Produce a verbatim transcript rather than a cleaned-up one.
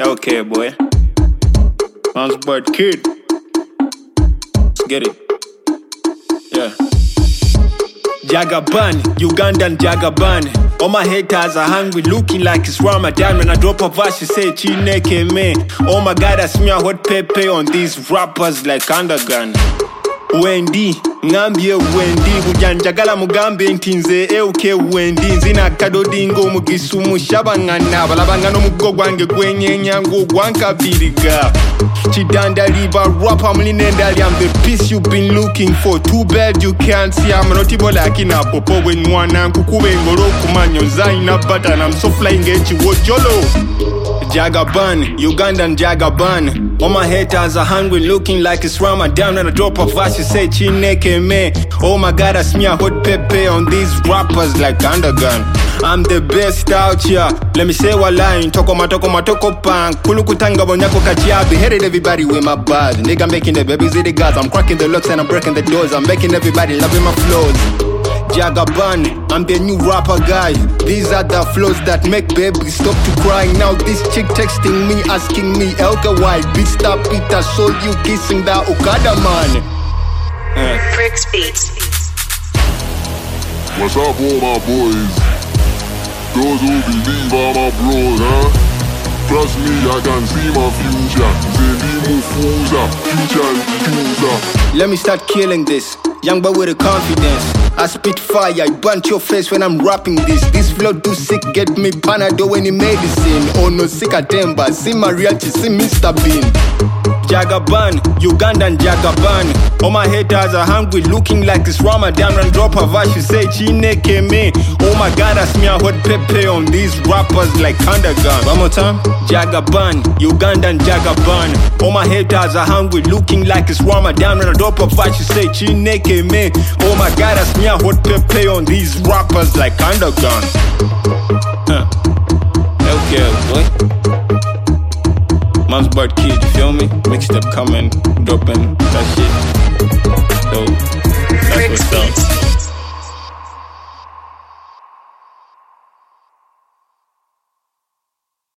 Okay, boy. Man's bird kid. Let's get it. Yeah. Jagaban, Ugandan Jagaban. All my haters are hungry, looking like it's Ramadan. When I drop a verse, you say Chineke me. Oh my God, I smear hot pepper on these rappers like Underground. Wendy, ngambie Wendy, bujanjagala mugambe ntinze euke Wendy, nzina kadodingo mugisumu shabangana, balabangano mugo gwange gwenye nyango gwankabiriga. Chidanda liba rapper mlinendali, I'm the piece you've been looking for. Too bad you can't see, I'm not able like in a popo when mwana kukube ngoro kumanyo zaina but and I'm so flying echi wojolo. Jagaban, Ugandan Jagaban. All my haters are hungry, looking like it's Ramadan. When I drop a verse, you say Chineke me. Oh my God, I smear hot pepper on these rappers like Underground. I'm the best out here. Let me say what line. Toko matoko matoko pan. Kulukutanga bonyako kachiabi. Headed everybody with my bars. Nigga making the babies with the guys. I'm cracking the locks and I'm breaking the doors. I'm making everybody loving my flows. Jagaban, I'm the new rapper guy. These are the flows that make babies stop to cry. Now this chick texting me, asking me, Elka why? Beat stop Peter, soul you kissing that Okada man. uh. Bricks Beats. What's up all my boys? Those who believe are my bros, huh? Trust me, I can see my future. Zendi Mufuza, future future. Let me start killing this. Young boy with a confidence. I spit fire, I bunch your face when I'm rapping this. This flow too sick, get me Panado any medicine. Oh no, sick atemba, see Mariachi, see Mister Bean. Jagaban, Ugandan Jagaban. All my haters are hungry, looking like it's Ramadan. And drop a verse, you say Chineke me. Oh my God, I smear hot pepper on these rappers like Underground. One more time. Jagaban, Ugandan Jagaban. All my haters are hungry, looking like it's Ramadan. And drop a verse, you say Chineke me. Oh my God, I smear hot pepper on these rappers like Underground. Huh. Okay, boy. Man's bird kid, you feel me? Mixtape coming, dropping that shit.